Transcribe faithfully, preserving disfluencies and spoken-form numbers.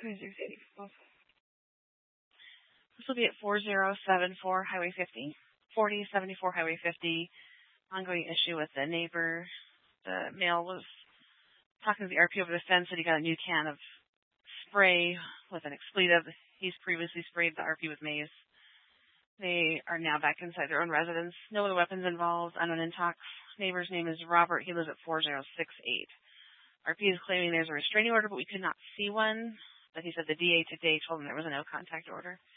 This will be at four zero seven four Highway fifty, forty seventy-four Highway fifty. Ongoing issue with the neighbor. The male was talking to the R P over the fence that he got a new can of spray with an expletive. He's previously sprayed the R P with mace. They are now back inside their own residence. No other weapons involved. Unknown intox. Neighbor's name is Robert. He lives at four zero six eight. R P is claiming there's a restraining order, but we could not see one. But he said the D A today told him there was a no contact order.